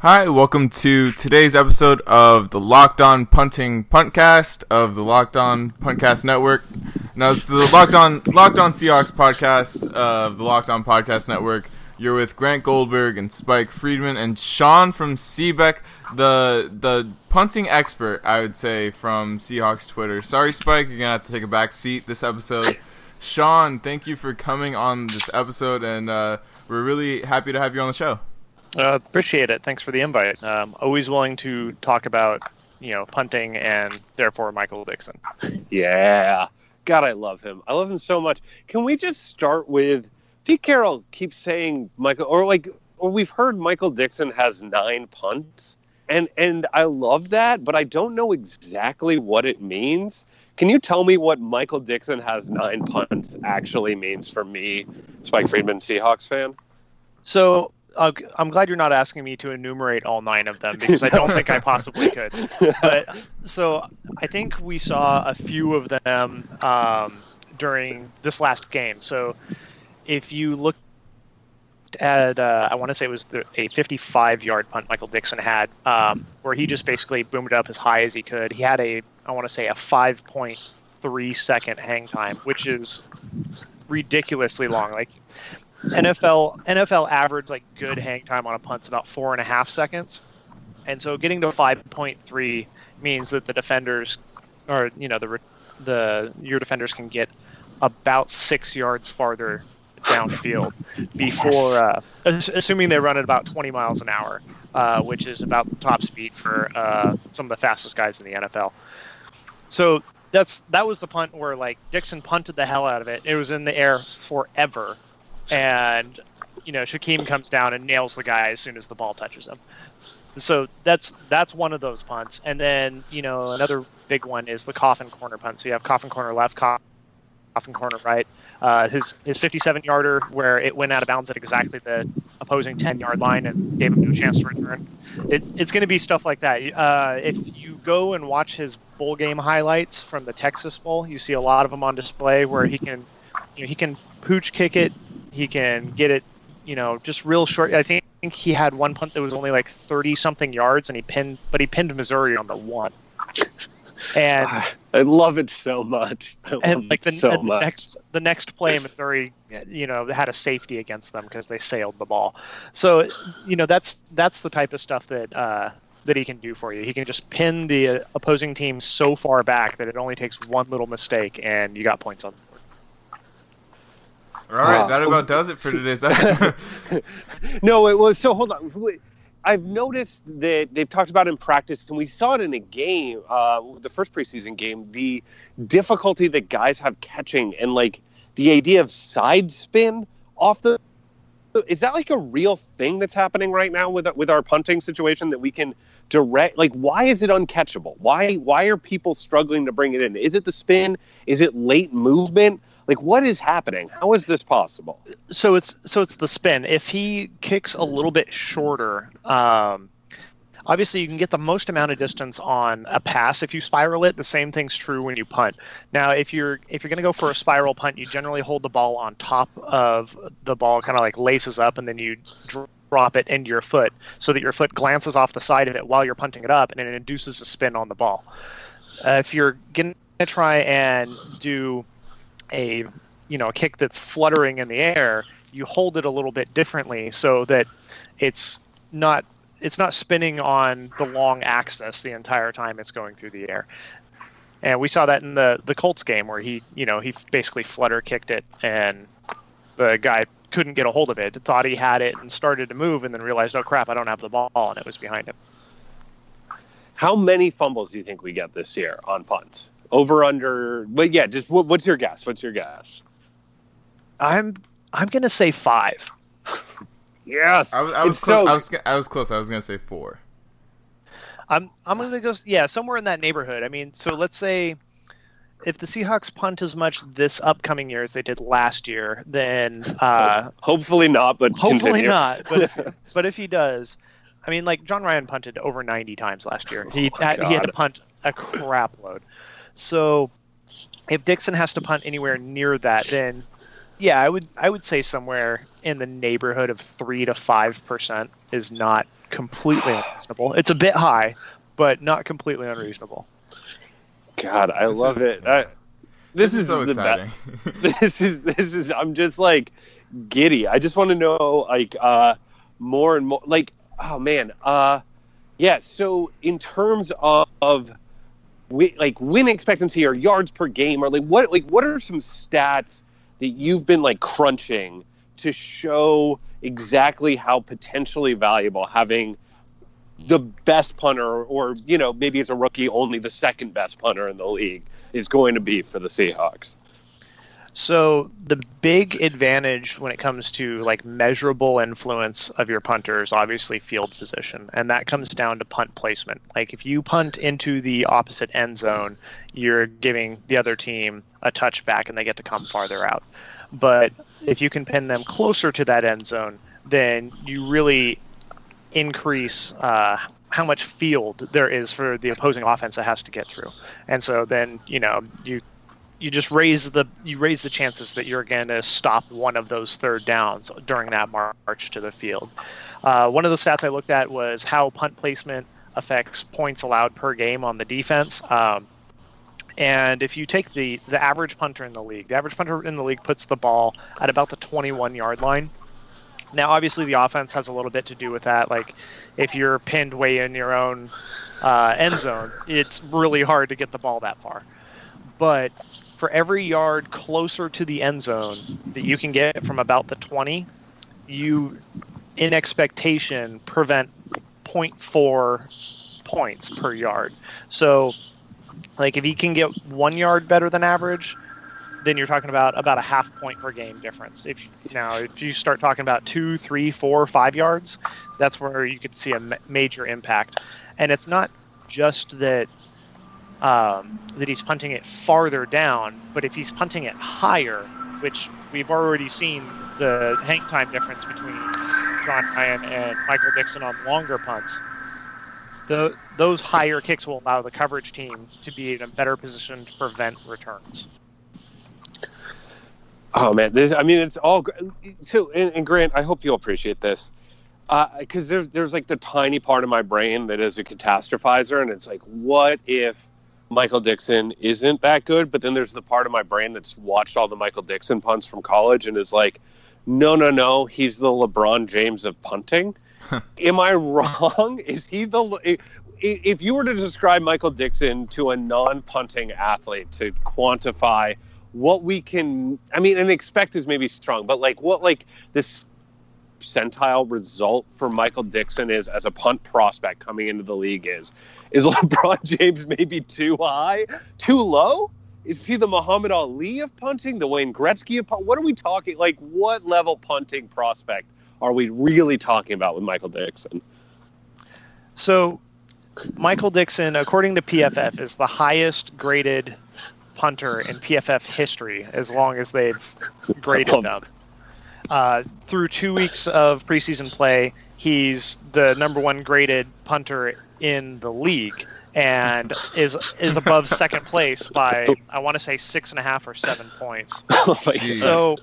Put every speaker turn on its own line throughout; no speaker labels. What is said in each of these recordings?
Hi, welcome to today's episode of the Locked On Punting Puntcast of the Locked On Puntcast Network. Now, it's the Locked On Seahawks podcast of the Locked On Podcast Network. You're with Grant Goldberg and Spike Friedman and Sean from Seebeck, the punting expert, I would say, from Seahawks Twitter. Sorry, Spike, you're going to have to take a back seat this episode. Sean, thank you for coming on this episode, and we're really happy to have you on the show.
Appreciate it. Thanks for the invite. Always willing to talk about, punting and therefore Michael Dickson.
Yeah. God, I love him. I love him so much. Can we just start with Pete Carroll keeps saying or we've heard Michael Dickson has 9 punts, and I love that, but I don't know exactly what it means. Can you tell me what Michael Dickson has 9 punts actually means for me, Spike Friedman, Seahawks fan?
So I'm glad you're not asking me to enumerate all 9 of them because I don't think I possibly could. But so I think we saw a few of them during this last game. So if you look at, I want to say it was a 55-yard punt Michael Dickson had, where he just basically boomed it up as high as he could. He had a 5.3 second hang time, which is ridiculously long. Like NFL average good hang time on a punt's about 4.5 seconds, and so getting to 5.3 means that the defenders, or your defenders can get about 6 yards farther downfield before, assuming they run at about 20 miles an hour, which is about the top speed for some of the fastest guys in the NFL. So that was the punt where Dickson punted the hell out of it. It was in the air forever. And, Shaquem comes down and nails the guy as soon as the ball touches him. So that's one of those punts. And then, another big one is the coffin corner punt. So you have coffin corner left, coffin corner right. His 57-yarder where it went out of bounds at exactly the opposing 10-yard line and gave him no chance to return. It's going to be stuff like that. If you go and watch his bowl game highlights from the Texas Bowl, you see a lot of them on display where he can pooch kick it. He can get it, just real short. I think he had one punt that was only 30-something yards, and he pinned Missouri on the one. And
I love it so much.
The next play, Missouri, had a safety against them because they sailed the ball. So, that's the type of stuff that he can do for you. He can just pin the opposing team so far back that it only takes one little mistake, and you got points on.
All right, that about does it for today's episode.
No, it was so. Hold on, I've noticed that they've talked about in practice, and we saw it in a game, the first preseason game, the difficulty that guys have catching, and the idea of side spin off the. Is that a real thing that's happening right now with our punting situation that we can direct? Why is it uncatchable? Why are people struggling to bring it in? Is it the spin? Is it late movement? What is happening? How is this possible?
So it's the spin. If he kicks a little bit shorter, obviously you can get the most amount of distance on a pass if you spiral it. The same thing's true when you punt. Now, if you're going to go for a spiral punt, you generally hold the ball on top of the ball, kind of laces up, and then you drop it into your foot so that your foot glances off the side of it while you're punting it up, and it induces a spin on the ball. If you're going to try and do a kick that's fluttering in the air, you hold it a little bit differently so that it's not spinning on the long axis the entire time it's going through the air. And we saw that in the Colts game where he basically flutter kicked it, and the guy couldn't get a hold of it, thought he had it and started to move, and then realized, oh crap, I don't have the ball, and it was behind him.
How many fumbles do you think we get this year on punts? Over, under, but yeah, just what's your guess?
I'm going to say 5.
Yes.
I was close. I was close. I was going to say 4.
I'm going to go, somewhere in that neighborhood. I mean, so let's say if the Seahawks punt as much this upcoming year as they did last year, then
hopefully not, but
hopefully
continue.
not. But if he does, I mean, John Ryan punted over 90 times last year. He had to punt a crap load. So if Dickson has to punt anywhere near that, then I would say somewhere in the neighborhood of 3 to 5% is not completely unreasonable. It's a bit high, but not completely unreasonable.
God, I love it. This is
so
the
exciting.
This is. I'm just like giddy. I just want to know like more and more. Like, oh man, yeah. So in terms of win expectancy or yards per game, or what are some stats that you've been like crunching to show exactly how potentially valuable having the best punter, or maybe as a rookie only the second best punter in the league, is going to be for the Seahawks?
So the big advantage when it comes to like measurable influence of your punter is obviously field position, and that comes down to punt placement. Like if you punt into the opposite end zone, you're giving the other team a touchback and they get to come farther out. But if you can pin them closer to that end zone, then you really increase how much field there is for the opposing offense that has to get through. And so then you just raise the chances that you're going to stop one of those third downs during that march to the field. One of the stats I looked at was how punt placement affects points allowed per game on the defense. And if you take the average punter in the league, puts the ball at about the 21-yard line. Now, obviously, the offense has a little bit to do with that. Like, if you're pinned way in your own end zone, it's really hard to get the ball that far. But for every yard closer to the end zone that you can get from about the 20, you, in expectation, prevent 0.4 points per yard. So, like, if you can get 1 yard better than average, then you're talking about a half point per game difference. If you start talking about 2, 3, 4, 5 yards, that's where you could see a major impact. And it's not just that he's punting it farther down, but if he's punting it higher, which we've already seen the hang time difference between John Ryan and Michael Dickson on longer punts, those higher kicks will allow the coverage team to be in a better position to prevent returns.
Oh man, it's all so. And Grant, I hope you'll appreciate this, because there's like the tiny part of my brain that is a catastrophizer, and it's like, what if Michael Dickson isn't that good? But then there's the part of my brain that's watched all the Michael Dickson punts from college and is like, no, he's the LeBron James of punting. Am I wrong? Is he if you were to describe Michael Dickson to a non-punting athlete to quantify what we can, and expect is maybe strong, but what this percentile result for Michael Dickson is as a punt prospect coming into the league is LeBron James maybe too high, too low? Is he the Muhammad Ali of punting, the Wayne Gretzky of punting? What are we talking, like what level punting prospect are we really talking about with Michael Dickson?
So Michael Dickson, according to PFF, is the highest graded punter in PFF history as long as they've graded them. Through 2 weeks of preseason play, he's the number one graded punter in the league and is above second place by, I want to say, 6.5 or 7 points.
Oh my God.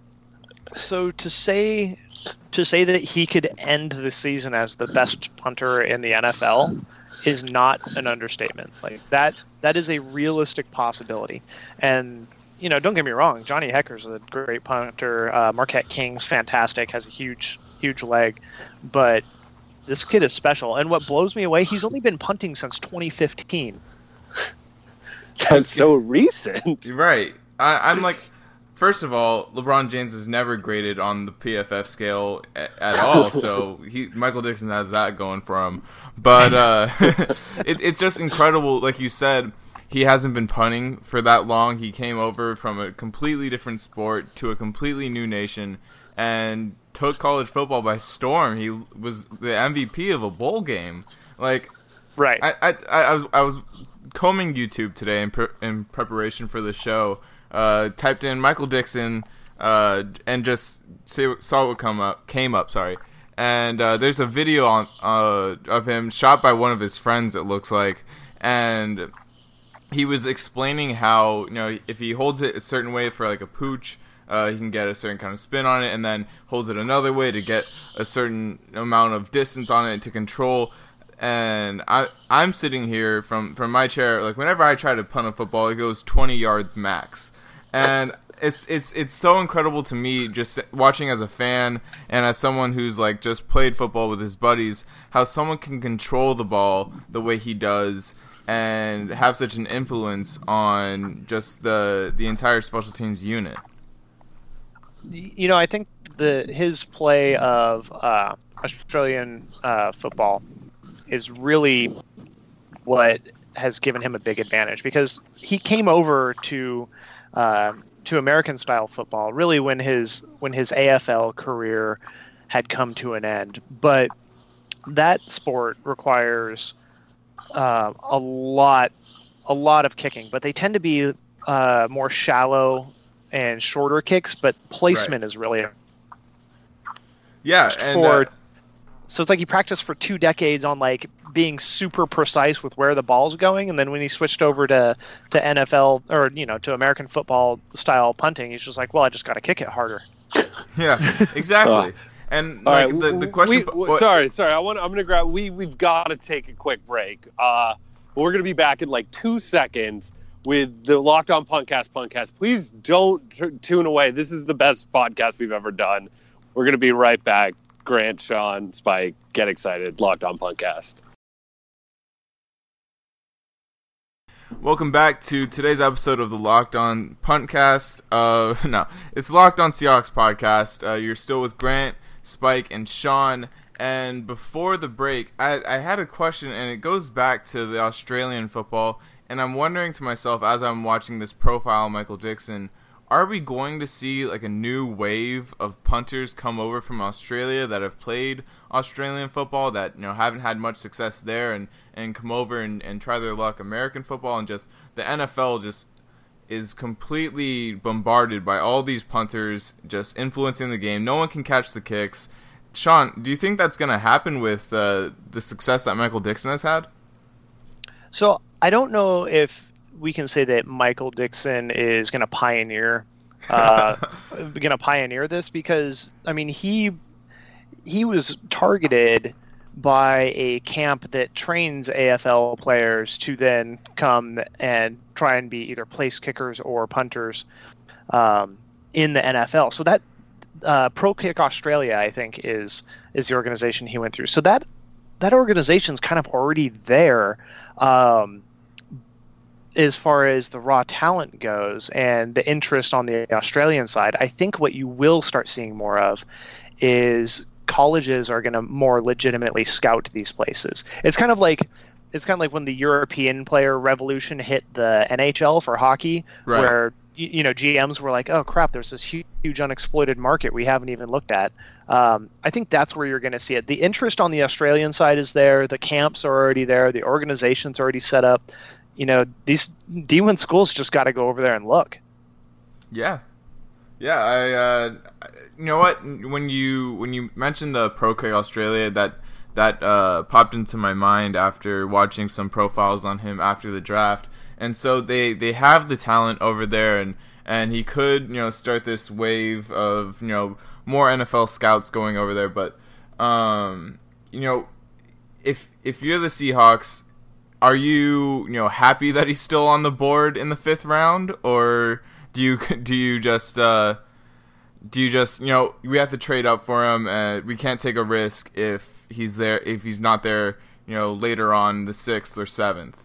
So to say that he could end the season as the best punter in the NFL is not an understatement. Like that is a realistic possibility. And don't get me wrong, Johnny Hecker's a great punter. Marquette King's fantastic, has a huge leg, but this kid is special. And what blows me away, he's only been punting since 2015.
That's so recent.
Right. I'm like, first of all, LeBron James is never graded on the PFF scale at all, so Michael Dickson has that going for him. But it's just incredible. Like you said, he hasn't been punting for that long. He came over from a completely different sport to a completely new nation and took college football by storm. He was the MVP of a bowl game. Like,
right.
I was combing YouTube today in preparation for the show. Typed in Michael Dickson and just saw what came up. Sorry. And there's a video of him shot by one of his friends, it looks like, and he was explaining how if he holds it a certain way for like a pooch, he can get a certain kind of spin on it and then holds it another way to get a certain amount of distance on it to control. And I'm sitting here from my chair, like whenever I try to punt a football, it goes 20 yards max. And it's so incredible to me just watching as a fan and as someone who's like just played football with his buddies, how someone can control the ball the way he does and have such an influence on just the entire special teams unit.
You know, I think his play of Australian football is really what has given him a big advantage, because he came over to American style football really when his AFL career had come to an end. But that sport requires a lot of kicking, but they tend to be more shallow and shorter kicks, but placement is really so it's like he practiced for 2 decades on like being super precise with where the ball's going, and then when he switched over to NFL or to American football style punting, he's just like, well, I just got to kick it harder.
Yeah, exactly. And like right, the question.
Sorry. I'm gonna grab. We've got to take a quick break. We're gonna be back in like 2 seconds with the Locked On Puntcast. Please don't tune away. This is the best podcast we've ever done. We're gonna be right back. Grant, Sean, Spike, get excited. Locked On Puntcast.
Welcome back to today's episode of the Locked On Puntcast. No, it's Locked On Seahawks podcast. You're still with Grant, Spike, and Sean. And before the break, I had a question, and it goes back to the Australian football. And I'm wondering to myself, as I'm watching this profile, Michael Dickson, are we going to see like a new wave of punters come over from Australia that have played Australian football that haven't had much success there and come over and try their luck American football, and just the NFL just is completely bombarded by all these punters just influencing the game. No one can catch the kicks. Sean, do you think that's going to happen with the success that Michael Dickson has had?
So I don't know if we can say that Michael Dickson is going to pioneer this, because I mean he was targeted by a camp that trains AFL players to then come and try and be either place kickers or punters in the NFL. So that Pro Kick Australia, I think, is the organization he went through. So that organization's kind of already there. As far as the raw talent goes and the interest on the Australian side, I think what you will start seeing more of is colleges are going to more legitimately scout these places. It's kind of like when the European player revolution hit the NHL for hockey, right, where GMs were like, oh crap, there's this huge unexploited market we haven't even looked at. I think that's where you're going to see it. The interest on the Australian side is there. The camps are already there. The organization's already set up. These D1 schools just got to go over there and look.
Yeah. I you know what? When you mentioned the Pro Kick Australia, that popped into my mind after watching some profiles on him after the draft. And so they have the talent over there, and he could start this wave of more NFL scouts going over there. But if you're the Seahawks, are you happy that he's still on the board in the 5th round, or do you just we have to trade up for him and we can't take a risk if he's not there later on the 6th or 7th?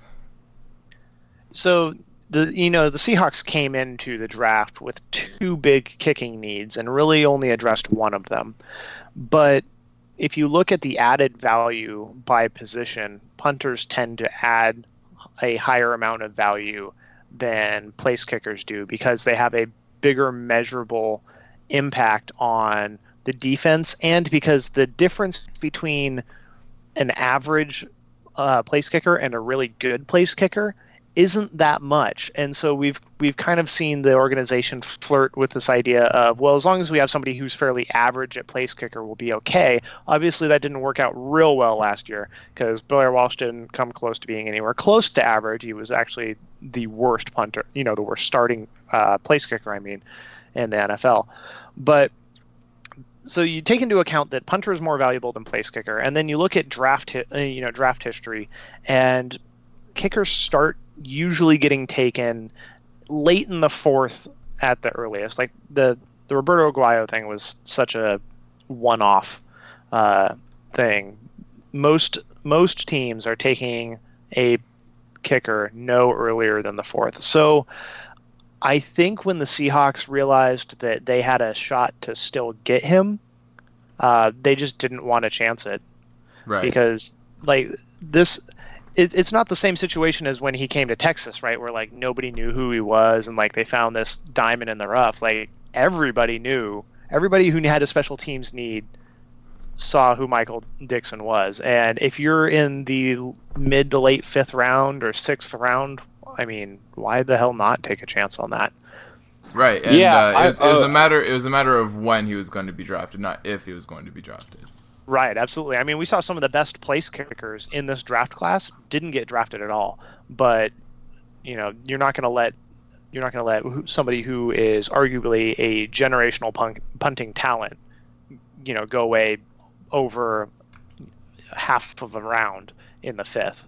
So the Seahawks came into the draft with 2 big kicking needs and really only addressed one of them. But if you look at the added value by position, punters tend to add a higher amount of value than place kickers do, because they have a bigger measurable impact on the defense, and because the difference between an average place kicker and a really good place kicker isn't that much. And so we've kind of seen the organization flirt with this idea of, well, as long as we have somebody who's fairly average at place kicker, we'll be okay. Obviously, that didn't work out real well last year, because Blair Walsh didn't come close to being anywhere close to average. He was actually the worst punter, the worst starting place kicker, in the NFL. But so you take into account that punter is more valuable than place kicker, and then you look at draft history, and kickers start usually getting taken late in the fourth at the earliest. Like the Roberto Aguayo thing was such a one-off thing. Most teams are taking a kicker no earlier than the fourth. So I think when the Seahawks realized that they had a shot to still get him, they just didn't want to chance it.
Right.
Because like this, it's not the same situation as when he came to Texas, right? Where like nobody knew who he was and like they found this diamond in the rough. Like everybody knew, everybody who had a special teams need saw who Michael Dickson was. And if you're in the mid to late fifth round or sixth round, I mean, why the hell not take a chance on that?
Right. And, it was a matter of when he was going to be drafted, not if he was going to be drafted.
Right, absolutely. I mean, we saw some of the best place kickers in this draft class didn't get drafted at all. But you're not going to let somebody who is arguably a generational punting talent, go away over half of a round in the fifth.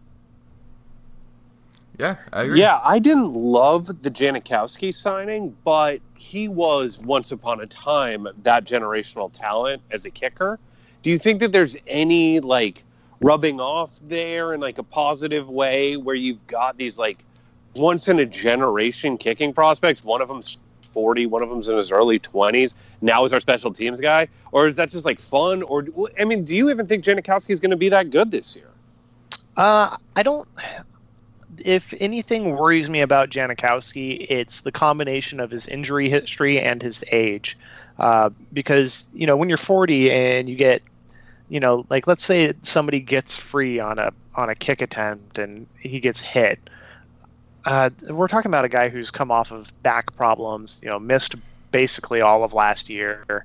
Yeah, I agree.
Yeah, I didn't love the Janikowski signing, but he was once upon a time that generational talent as a kicker. Do you think that there's any like rubbing off there in like a positive way where you've got these like once in a generation kicking prospects? One of them's 40, one of them's in his early 20s. Now is our special teams guy, or is that just like fun? Or I mean, do you even think Janikowski is going to be that good this year?
I don't. If anything worries me about Janikowski, it's the combination of his injury history and his age. Because when you're 40 and you get, like let's say somebody gets free on a kick attempt and he gets hit. We're talking about a guy who's come off of back problems, missed basically all of last year.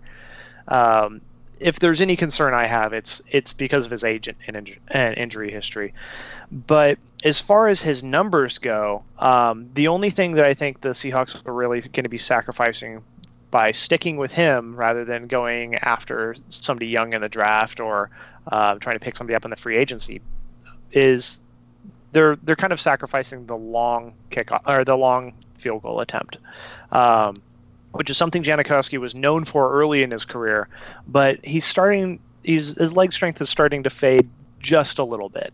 If there's any concern I have, it's because of his age and injury history. But as far as his numbers go, the only thing that I think the Seahawks are really going to be sacrificing by sticking with him rather than going after somebody young in the draft or trying to pick somebody up in the free agency is they're kind of sacrificing the long kickoff or the long field goal attempt, which is something Janikowski was known for early in his career, but his leg strength is starting to fade just a little bit.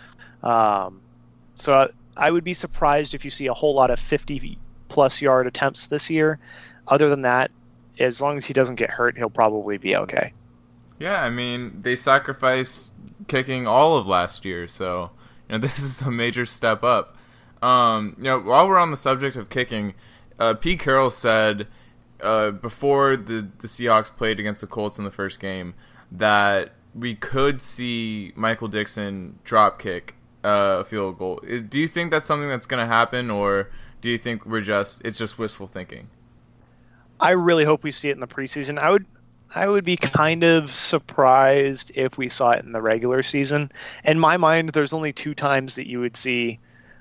So I would be surprised if you see a whole lot of 50-plus yard attempts this year. Other than that, as long as he doesn't get hurt, he'll probably be okay.
Yeah, I mean, they sacrificed kicking all of last year, so this is a major step up. While we're on the subject of kicking, Pete Carroll said before the Seahawks played against the Colts in the first game that we could see Michael Dickson drop kick a field goal. Do you think that's something that's going to happen, or do you think it's just wishful thinking?
I really hope we see it in the preseason. I would be kind of surprised if we saw it in the regular season. In my mind, there's only two times that you would see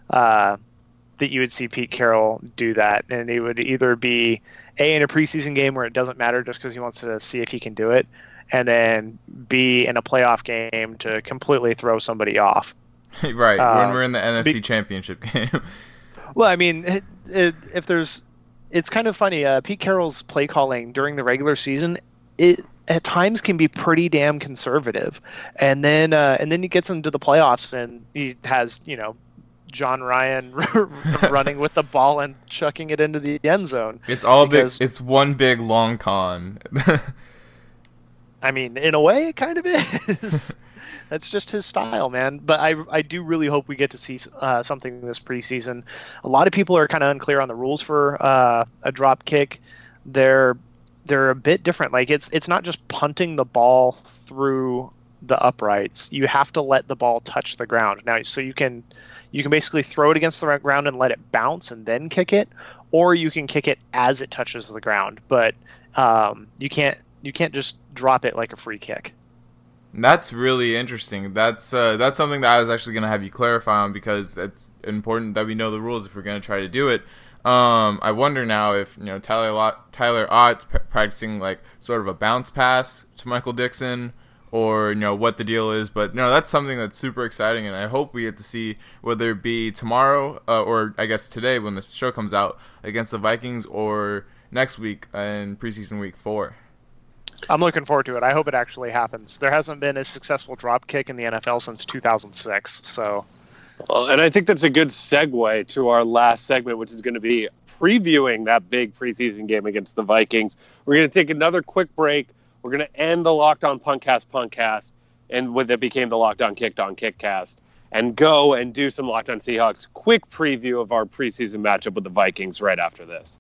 Pete Carroll do that, and it would either be A, in a preseason game where it doesn't matter just because he wants to see if he can do it, and then B, in a playoff game to completely throw somebody off.
Right, when we're in the NFC Championship game.
Well, I mean, it's kind of funny. Pete Carroll's play calling during the regular season, it at times can be pretty damn conservative, and then he gets into the playoffs and he has John Ryan running with the ball and chucking it into the end zone.
It's all big. It's one big long con.
I mean, in a way, it kind of is. That's just his style, man. But I do really hope we get to see something this preseason. A lot of people are kind of unclear on the rules for a drop kick. They're a bit different. Like it's not just punting the ball through the uprights. You have to let the ball touch the ground. Now, so you can basically throw it against the ground and let it bounce and then kick it, or you can kick it as it touches the ground. But you can't just drop it like a free kick.
That's really interesting. That's something that I was actually going to have you clarify on, because it's important that we know the rules if we're going to try to do it. I wonder now if Tyler Ott's practicing like sort of a bounce pass to Michael Dixon, or what the deal is. But that's something that's super exciting, and I hope we get to see, whether it be tomorrow or I guess today when the show comes out, against the Vikings, or next week in preseason week 4.
I'm looking forward to it. I hope it actually happens. There hasn't been a successful drop kick in the NFL since 2006. So,
and I think that's a good segue to our last segment, which is going to be previewing that big preseason game against the Vikings. We're going to take another quick break. We're going to end the Locked On Punkcast, and what that became the Locked On Kickcast, and go and do some Locked On Seahawks quick preview of our preseason matchup with the Vikings right after this.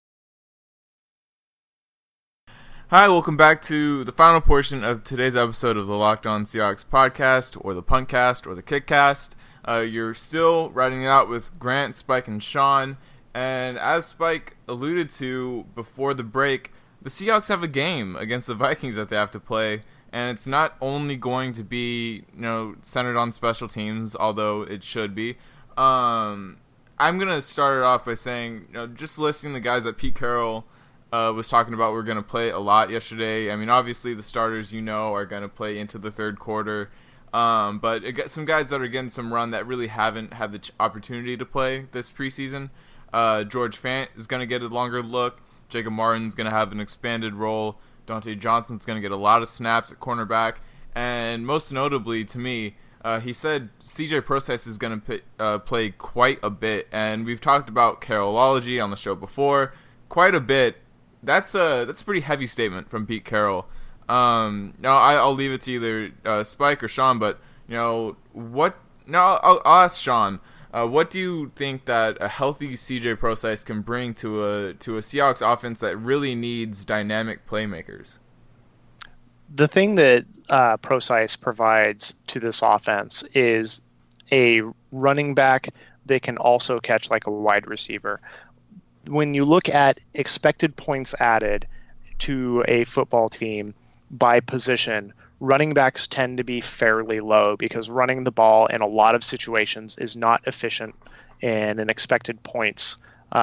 Hi, welcome back to the final portion of today's episode of the Locked On Seahawks podcast, or the Punkcast, or the Kickcast. You're still riding it out with Grant, Spike, and Sean, and as Spike alluded to before the break, the Seahawks have a game against the Vikings that they have to play, and it's not only going to be, centered on special teams, although it should be. I'm going to start it off by saying, just listing the guys that Pete Carroll was talking about we're going to play a lot yesterday. I mean, obviously the starters, are going to play into the third quarter, but some guys that are getting some run that really haven't had the opportunity to play this preseason. George Fant is going to get a longer look. Jacob Martin's going to have an expanded role. Dante Johnson's going to get a lot of snaps at cornerback. And most notably to me, he said CJ Prosise is going to play quite a bit. And we've talked about Carrollology on the show before. Quite a bit. That's a pretty heavy statement from Pete Carroll. Now I'll leave it to either Spike or Sean, but I'll ask Sean. What do you think that a healthy CJ Prosise can bring to a Seahawks offense that really needs dynamic playmakers?
The thing that Prosise provides to this offense is a running back that can also catch like a wide receiver. When you look at expected points added to a football team by position, running backs tend to be fairly low because running the ball in a lot of situations is not efficient in an expected points,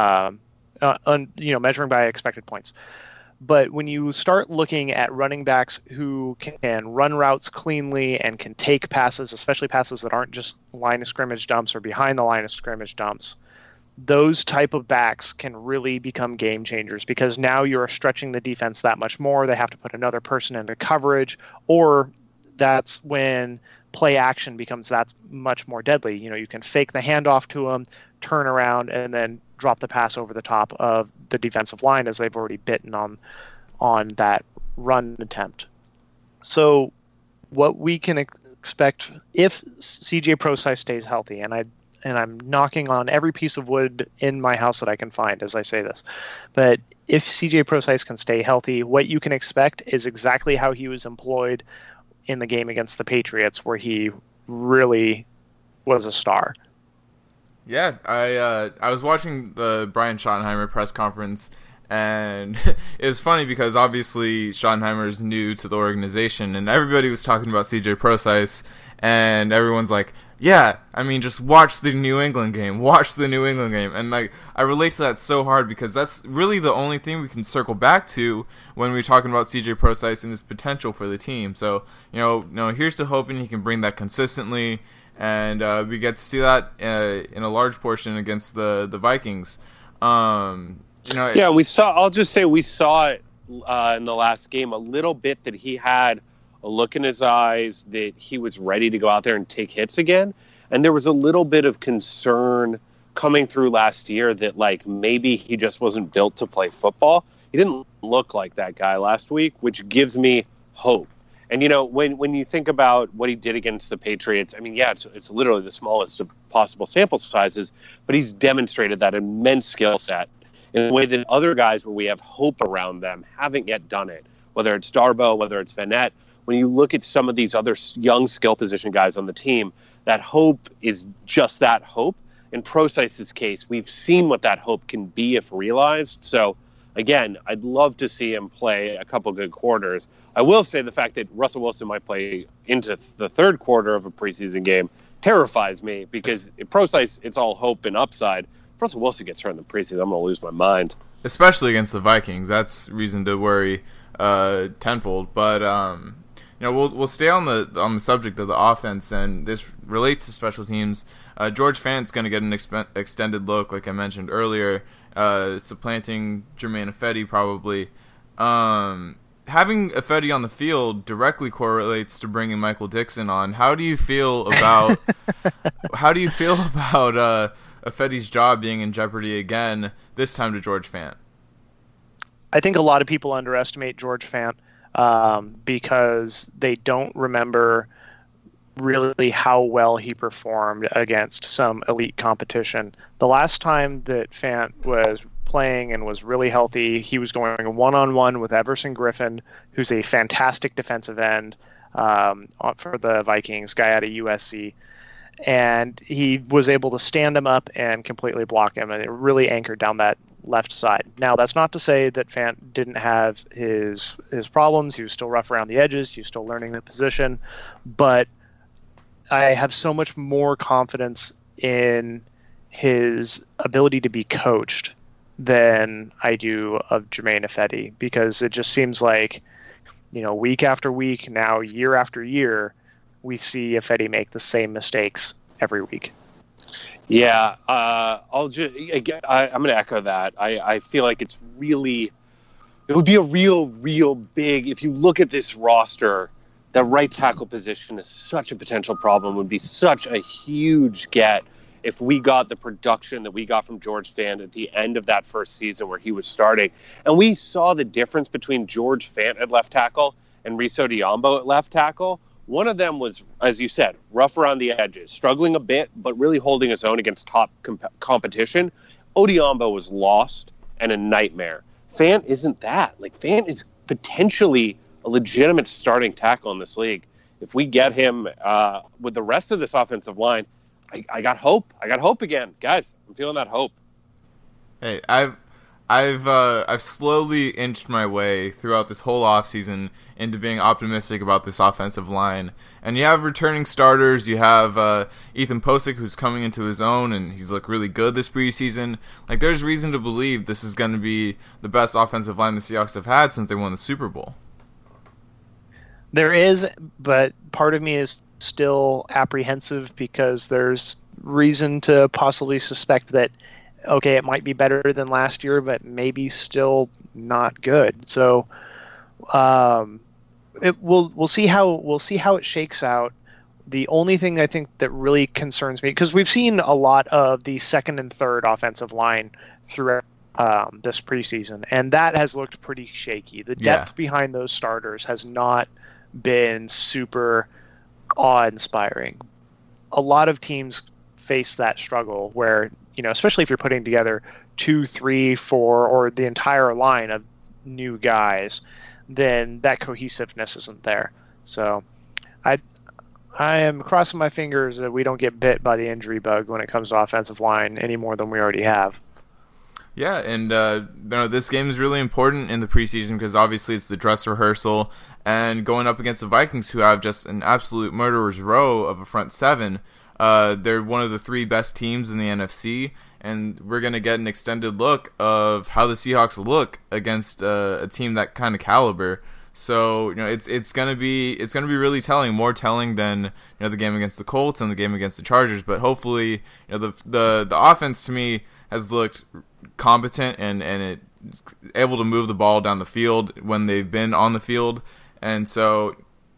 measuring by expected points. But when you start looking at running backs who can run routes cleanly and can take passes, especially passes that aren't just line of scrimmage dumps or behind the line of scrimmage dumps, those type of backs can really become game changers because now you're stretching the defense that much more. They have to put another person into coverage, or that's when play action becomes that much more deadly. You can fake the handoff to them, turn around, and then drop the pass over the top of the defensive line as they've already bitten on that run attempt. So what we can expect if CJ Prosise stays healthy, and I'm knocking on every piece of wood in my house that I can find as I say this. But if CJ Prosise can stay healthy, what you can expect is exactly how he was employed in the game against the Patriots, where he really was a star.
Yeah, I was watching the Brian Schottenheimer press conference, and it was funny because obviously Schottenheimer is new to the organization, and everybody was talking about CJ Prosise, and everyone's like, yeah, I mean, just watch the New England game. And I relate to that so hard because that's really the only thing we can circle back to when we're talking about CJ Prosise and his potential for the team. So, here's to hoping he can bring that consistently, and we get to see that in a large portion against the Vikings.
Yeah, we saw. I'll just say we saw it in the last game a little bit that he had a look in his eyes that he was ready to go out there and take hits again. And there was a little bit of concern coming through last year that maybe he just wasn't built to play football. He didn't look like that guy last week, which gives me hope. And, when you think about what he did against the Patriots, I mean, yeah, it's literally the smallest of possible sample sizes, but he's demonstrated that immense skill set in a way that other guys where we have hope around them haven't yet done it, whether it's Darboh, whether it's Vanette. When you look at some of these other young skill position guys on the team, that hope is just that hope. In Prosise's case, we've seen what that hope can be if realized. So, again, I'd love to see him play a couple good quarters. I will say the fact that Russell Wilson might play into the third quarter of a preseason game terrifies me because Prosise, it's all hope and upside. Russell Wilson gets hurt in the preseason, I'm going to lose my mind.
Especially against the Vikings. That's reason to worry tenfold. But we'll stay on the subject of the offense, and this relates to special teams. George Fant's going to get an extended look, like I mentioned earlier, supplanting Germain Ifedi probably. Having Ifedi on the field directly correlates to bringing Michael Dixon on. How do you feel about Ifedi's job being in jeopardy again, this time to George Fant?
I think a lot of people underestimate George Fant because they don't remember really how well he performed against some elite competition. The last time that Fant was playing and was really healthy, he was going one-on-one with Everson Griffin, who's a fantastic defensive end for the Vikings, guy out of USC. And he was able to stand him up and completely block him, and it really anchored down that left side. Now, that's not to say that Fant didn't have his problems. He was still rough around the edges. He was still learning the position. But I have so much more confidence in his ability to be coached than I do of Germain Ifedi, because it just seems like, week after week, now year after year, we see Ifedi make the same mistakes every week.
Yeah, I'm going to echo that. I feel like it would be a real big, if you look at this roster, the right tackle position is such a potential problem, would be such a huge get if we got the production that we got from George Fant at the end of that first season where he was starting. And we saw the difference between George Fant at left tackle and Reese Odhiambo at left tackle. One of them was, as you said, rough around the edges, struggling a bit, but really holding his own against top competition. Odhiambo was lost and a nightmare. Fant isn't that. Fant is potentially a legitimate starting tackle in this league. If we get him with the rest of this offensive line, I got hope. I got hope again, guys. I'm feeling that hope.
Hey, I've slowly inched my way throughout this whole offseason into being optimistic about this offensive line. And you have returning starters. You have Ethan Posick, who's coming into his own, and he's looked really good this preseason. There's reason to believe this is going to be the best offensive line the Seahawks have had since they won the Super Bowl.
There is, but part of me is still apprehensive because there's reason to possibly suspect that, okay, it might be better than last year, but maybe still not good. So we'll see how it shakes out. The only thing I think that really concerns me, because we've seen a lot of the second and third offensive line throughout this preseason, and that has looked pretty shaky. The depth behind those starters has not been super awe-inspiring. A lot of teams face that struggle where, especially if you're putting together 2, 3, 4, or the entire line of new guys, then that cohesiveness isn't there. So I am crossing my fingers that we don't get bit by the injury bug when it comes to offensive line any more than we already have.
Yeah, and this game is really important in the preseason because obviously it's the dress rehearsal, and going up against the Vikings, who have just an absolute murderer's row of a front seven. They're one of the 3 best teams in the NFC, and we're going to get an extended look of how the Seahawks look against a team that kind of caliber. So it's going to be really telling, more telling than the game against the Colts and the game against the Chargers. But hopefully, the offense to me has looked competent and it able to move the ball down the field when they've been on the field, and so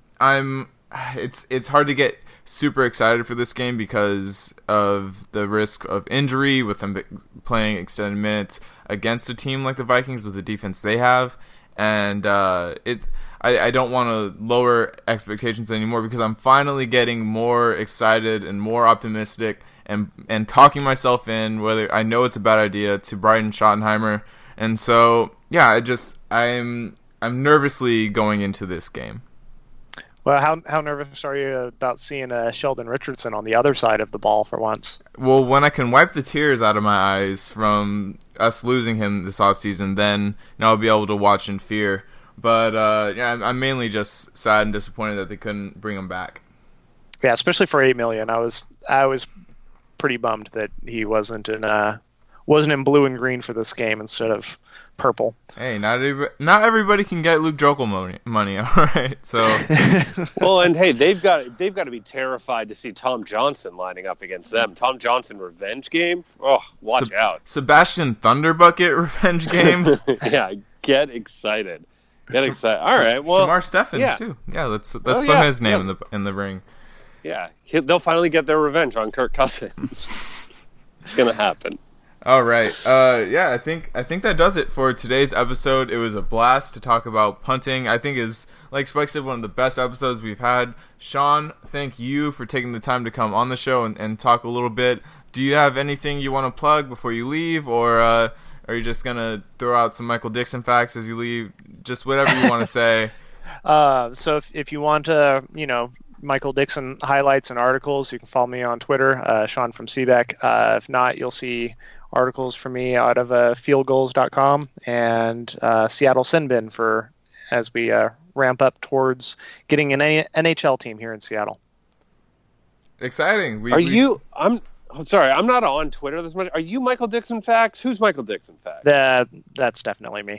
it's hard to get super excited for this game because of the risk of injury with them playing extended minutes against a team like the Vikings with the defense they have, and I don't want to lower expectations anymore because I'm finally getting more excited and more optimistic and talking myself in, whether I know it's a bad idea, to Bryden Schottenheimer. And so, yeah, I'm nervously going into this game.
Well, how nervous are you about seeing Sheldon Richardson on the other side of the ball for once?
Well, when I can wipe the tears out of my eyes from us losing him this offseason, then I'll be able to watch in fear. But I'm mainly just sad and disappointed that they couldn't bring him back.
Yeah, especially for $8 million. I was pretty bummed that he wasn't in wasn't in blue and green for this game instead of purple.
Hey, not everybody can get Luke Jokel money. All right, so
well, and hey, they've got to be terrified to see Tom Johnson lining up against them. Tom Johnson revenge game. Oh, watch out!
Sebastian Thunderbucket revenge game.
Yeah, get excited. Get excited. All right, well,
Shamar Stephen too. Yeah, let's throw his name in the ring.
Yeah, they'll finally get their revenge on Kirk Cousins. It's gonna happen.
All right. Yeah, I think that does it for today's episode. It was a blast to talk about punting. I think it was, like Spike said, one of the best episodes we've had. Sean, thank you for taking the time to come on the show and talk a little bit. Do you have anything you want to plug before you leave, or are you just going to throw out some Michael Dixon facts as you leave? Just whatever you want to say.
So if you want to, Michael Dixon highlights and articles, you can follow me on Twitter, Sean from Seebeck. If not, you'll see articles from me out of fieldgoals.com and Seattle Sinbin as we ramp up towards getting an NHL team here in Seattle.
Exciting.
I'm sorry, I'm not on Twitter this much. Are you Michael Dixon Facts? Who's Michael Dixon Facts?
That's definitely me.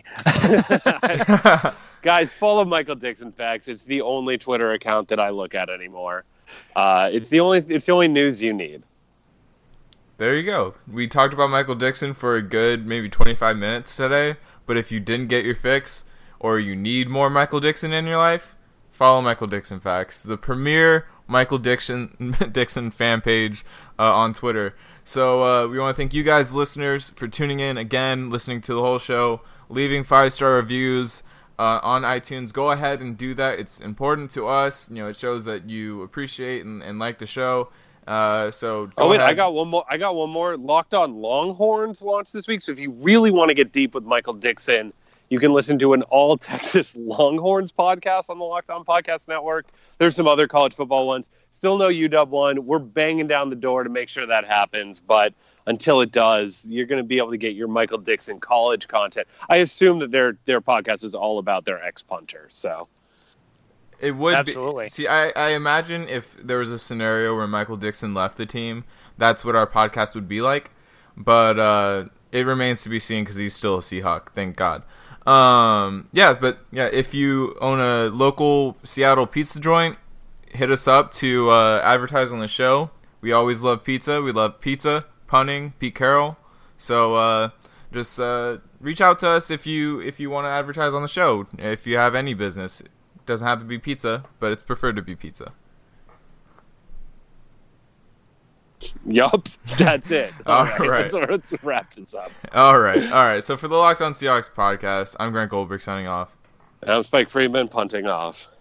Guys, follow Michael Dixon Facts. It's the only Twitter account that I look at anymore. It's the only news you need.
There you go. We talked about Michael Dixon for a good maybe 25 minutes today, but if you didn't get your fix or you need more Michael Dixon in your life, follow Michael Dixon Facts, the premier Michael Dixon fan page on Twitter. So we want to thank you guys, listeners, for tuning in again, listening to the whole show, leaving 5-star reviews on iTunes. Go ahead and do that. It's important to us. It shows that you appreciate and like the show. So go ahead.
I got one more. Locked On Longhorns launched this week. So if you really want to get deep with Michael Dixon, you can listen to an all Texas Longhorns podcast on the Locked On Podcast Network. There's some other college football ones. Still no UW one. We're banging down the door to make sure that happens. But until it does, you're going to be able to get your Michael Dixon college content. I assume that their podcast is all about their ex-punter. So.
It would
absolutely
be. See, I imagine if there was a scenario where Michael Dixon left the team, that's what our podcast would be like. But it remains to be seen because he's still a Seahawk, thank God. If you own a local Seattle pizza joint, hit us up to advertise on the show. We always love pizza. We love pizza, punning, Pete Carroll. So just reach out to us if you want to advertise on the show. If you have any business. Doesn't have to be pizza, but it's preferred to be pizza.
Yup, that's it.
All right.
Let's wrap this up.
All right. So for the Locked On Seahawks podcast, I'm Grant Goldberg signing off.
And I'm Spike Friedman punting off.